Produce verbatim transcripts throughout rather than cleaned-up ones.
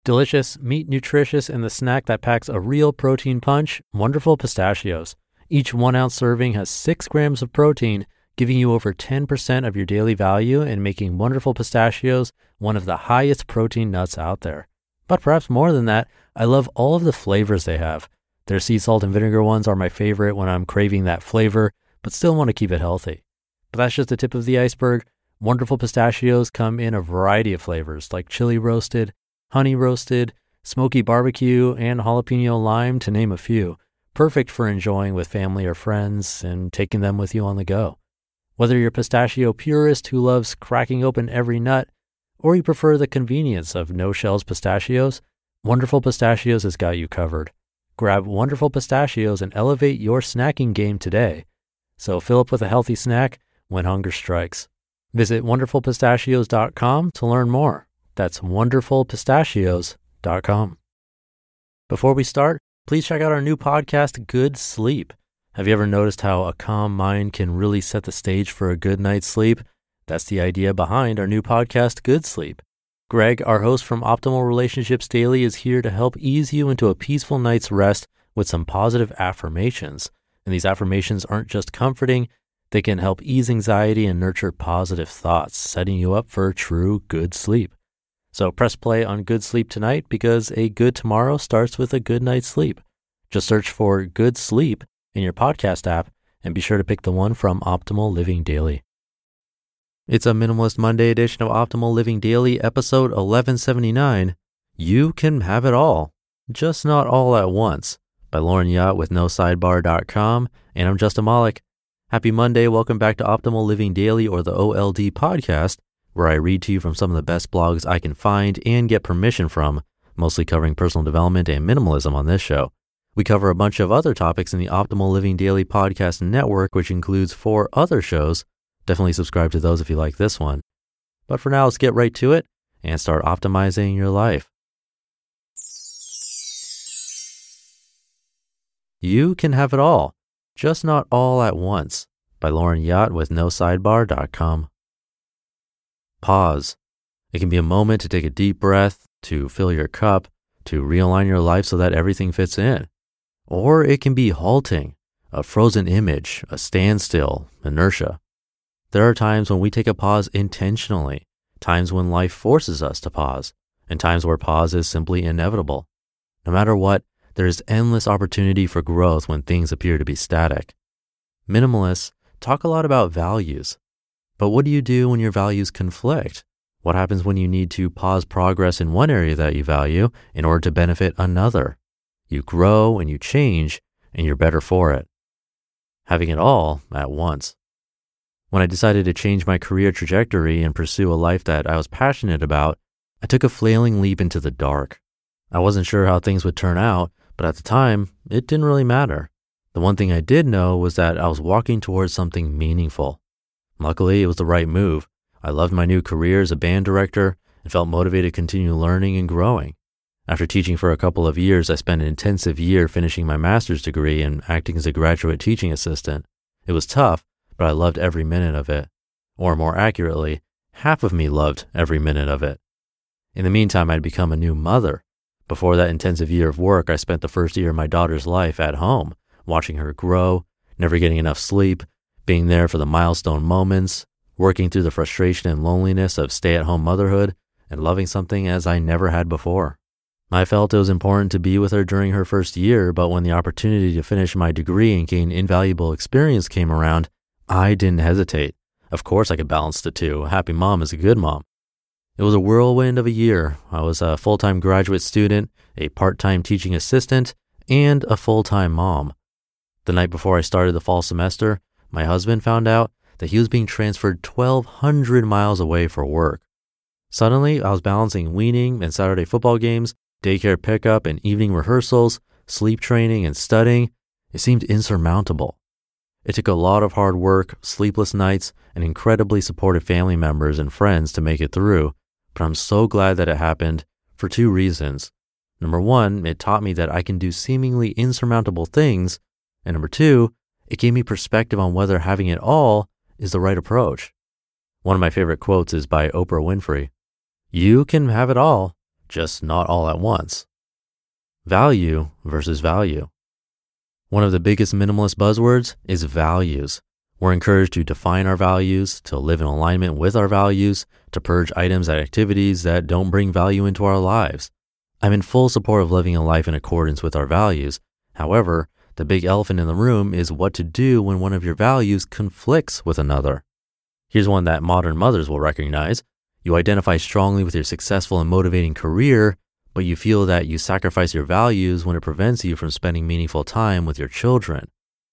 Delicious, meat nutritious, and the snack that packs a real protein punch, Wonderful Pistachios. Each one ounce serving has six grams of protein, giving you over ten percent of your daily value and making Wonderful Pistachios one of the highest protein nuts out there. But perhaps more than that, I love all of the flavors they have. Their sea salt and vinegar ones are my favorite when I'm craving that flavor, but still want to keep it healthy. But that's just the tip of the iceberg. Wonderful Pistachios come in a variety of flavors like chili roasted, honey roasted, smoky barbecue, and jalapeno lime, to name a few. Perfect for enjoying with family or friends and taking them with you on the go. Whether you're a pistachio purist who loves cracking open every nut, or you prefer the convenience of no-shells pistachios, Wonderful Pistachios has got you covered. Grab Wonderful Pistachios and elevate your snacking game today. So fill up with a healthy snack when hunger strikes. Visit wonderful pistachios dot com to learn more. That's wonderful pistachios dot com. Before we start, please check out our new podcast, Good Sleep. Have you ever noticed how a calm mind can really set the stage for a good night's sleep? That's the idea behind our new podcast, Good Sleep. Greg, our host from Optimal Relationships Daily, is here to help ease you into a peaceful night's rest with some positive affirmations. And these affirmations aren't just comforting, they can help ease anxiety and nurture positive thoughts, setting you up for true good sleep. So press play on Good Sleep tonight because a good tomorrow starts with a good night's sleep. Just search for Good Sleep in your podcast app and be sure to pick the one from Optimal Living Daily. It's a Minimalist Monday edition of Optimal Living Daily, episode eleven seventy-nine. You Can Have It All, Just Not All at Once, by Lauren Yacht with no sidebar dot com. And I'm Justin Malik. Happy Monday. Welcome back to Optimal Living Daily, or the O L D podcast, where I read to you from some of the best blogs I can find and get permission from, mostly covering personal development and minimalism on this show. We cover a bunch of other topics in the Optimal Living Daily podcast network, which includes four other shows. Definitely subscribe to those if you like this one. But for now, let's get right to it and start optimizing your life. You Can Have It All, Just Not All at Once, by Lauren Yacht with no sidebar dot com. Pause. It can be a moment to take a deep breath, to fill your cup, to realign your life so that everything fits in. Or it can be halting, a frozen image, a standstill, inertia. There are times when we take a pause intentionally, times when life forces us to pause, and times where pause is simply inevitable. No matter what, there is endless opportunity for growth when things appear to be static. Minimalists talk a lot about values. But what do you do when your values conflict? What happens when you need to pause progress in one area that you value in order to benefit another? You grow and you change, and you're better for it. Having it all at once. When I decided to change my career trajectory and pursue a life that I was passionate about, I took a flailing leap into the dark. I wasn't sure how things would turn out, but at the time, it didn't really matter. The one thing I did know was that I was walking towards something meaningful. Luckily, it was the right move. I loved my new career as a band director and felt motivated to continue learning and growing. After teaching for a couple of years, I spent an intensive year finishing my master's degree and acting as a graduate teaching assistant. It was tough, but I loved every minute of it. Or more accurately, half of me loved every minute of it. In the meantime, I'd become a new mother. Before that intensive year of work, I spent the first year of my daughter's life at home, watching her grow, never getting enough sleep, being there for the milestone moments, working through the frustration and loneliness of stay-at-home motherhood, and loving something as I never had before. I felt it was important to be with her during her first year, but when the opportunity to finish my degree and gain invaluable experience came around, I didn't hesitate. Of course I could balance the two. A happy mom is a good mom. It was a whirlwind of a year. I was a full-time graduate student, a part-time teaching assistant, and a full-time mom. The night before I started the fall semester, my husband found out that he was being transferred twelve hundred miles away for work. Suddenly, I was balancing weaning and Saturday football games, daycare pickup and evening rehearsals, sleep training and studying. It seemed insurmountable. It took a lot of hard work, sleepless nights, and incredibly supportive family members and friends to make it through, but I'm so glad that it happened for two reasons. Number one, it taught me that I can do seemingly insurmountable things, and number two, it gave me perspective on whether having it all is the right approach. One of my favorite quotes is by Oprah Winfrey. You can have it all, just not all at once. Value versus value. One of the biggest minimalist buzzwords is values. We're encouraged to define our values, to live in alignment with our values, to purge items and activities that don't bring value into our lives. I'm in full support of living a life in accordance with our values. However, the big elephant in the room is what to do when one of your values conflicts with another. Here's one that modern mothers will recognize. You identify strongly with your successful and motivating career, but you feel that you sacrifice your values when it prevents you from spending meaningful time with your children.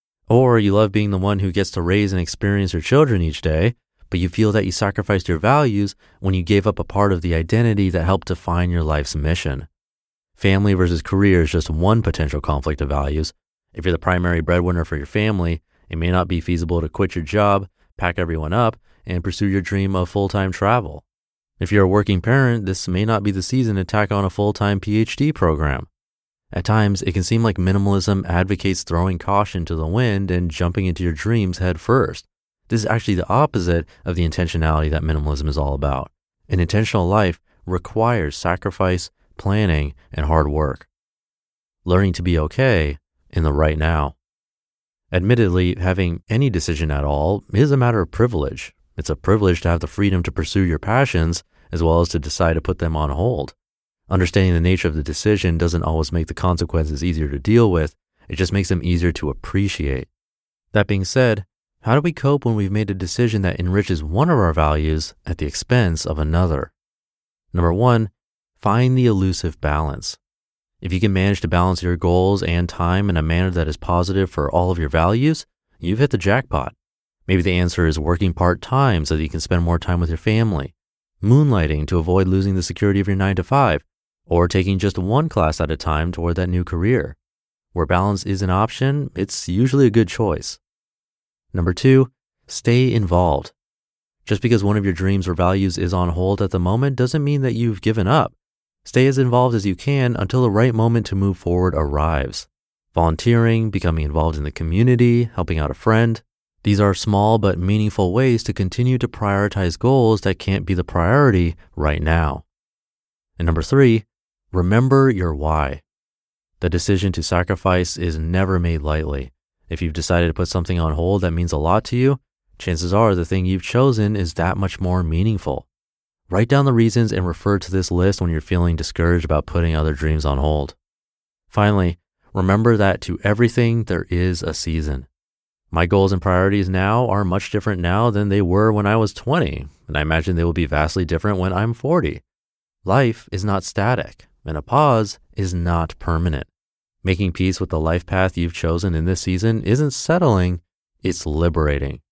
Or you love being the one who gets to raise and experience your children each day, but you feel that you sacrificed your values when you gave up a part of the identity that helped define your life's mission. Family versus career is just one potential conflict of values. If you're the primary breadwinner for your family, it may not be feasible to quit your job, pack everyone up, and pursue your dream of full-time travel. If you're a working parent, this may not be the season to tack on a full-time P H D program. At times, it can seem like minimalism advocates throwing caution to the wind and jumping into your dreams head first. This is actually the opposite of the intentionality that minimalism is all about. An intentional life requires sacrifice, planning, and hard work. Learning to be okay in the right now. Admittedly, having any decision at all is a matter of privilege. It's a privilege to have the freedom to pursue your passions as well as to decide to put them on hold. Understanding the nature of the decision doesn't always make the consequences easier to deal with. It just makes them easier to appreciate. That being said, how do we cope when we've made a decision that enriches one of our values at the expense of another? Number one, find the elusive balance. If you can manage to balance your goals and time in a manner that is positive for all of your values, you've hit the jackpot. Maybe the answer is working part-time so that you can spend more time with your family, moonlighting to avoid losing the security of your nine to five, or taking just one class at a time toward that new career. Where balance is an option, it's usually a good choice. Number two, stay involved. Just because one of your dreams or values is on hold at the moment doesn't mean that you've given up. Stay as involved as you can until the right moment to move forward arrives. Volunteering, becoming involved in the community, helping out a friend. These are small but meaningful ways to continue to prioritize goals that can't be the priority right now. And number three, remember your why. The decision to sacrifice is never made lightly. If you've decided to put something on hold that means a lot to you, chances are the thing you've chosen is that much more meaningful. Write down the reasons and refer to this list when you're feeling discouraged about putting other dreams on hold. Finally, remember that to everything there is a season. My goals and priorities now are much different now than they were when I was twenty, and I imagine they will be vastly different when I'm forty. Life is not static, and a pause is not permanent. Making peace with the life path you've chosen in this season isn't settling, it's liberating.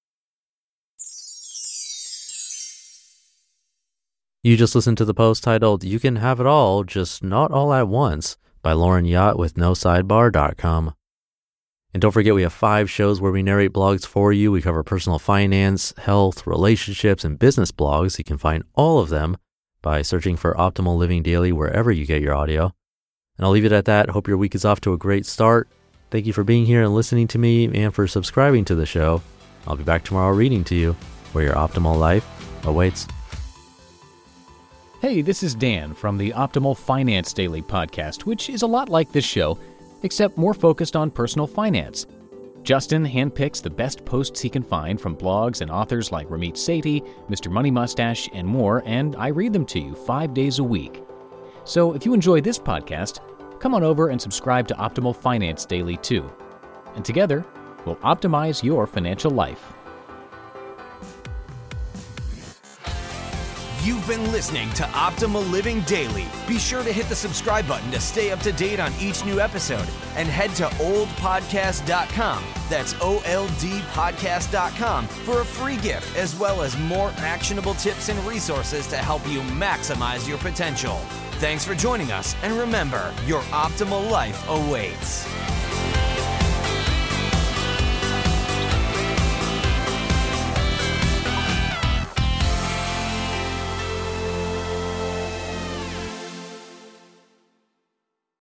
You just listened to the post titled, "You Can Have It All, Just Not All at Once" by Lauren Yacht with no sidebar dot com. And don't forget, we have five shows where we narrate blogs for you. We cover personal finance, health, relationships, and business blogs. You can find all of them by searching for Optimal Living Daily wherever you get your audio. And I'll leave it at that. Hope your week is off to a great start. Thank you for being here and listening to me and for subscribing to the show. I'll be back tomorrow reading to you where your optimal life awaits. Hey, this is Dan from the Optimal Finance Daily podcast, which is a lot like this show, except more focused on personal finance. Justin handpicks the best posts he can find from blogs and authors like Ramit Sethi, Mister Money Mustache, and more, and I read them to you five days a week. So if you enjoy this podcast, come on over and subscribe to Optimal Finance Daily too. And together, we'll optimize your financial life. You've been listening to Optimal Living Daily. Be sure to hit the subscribe button to stay up to date on each new episode and head to old podcast dot com. That's O L D podcast dot com for a free gift as well as more actionable tips and resources to help you maximize your potential. Thanks for joining us, and remember, your optimal life awaits.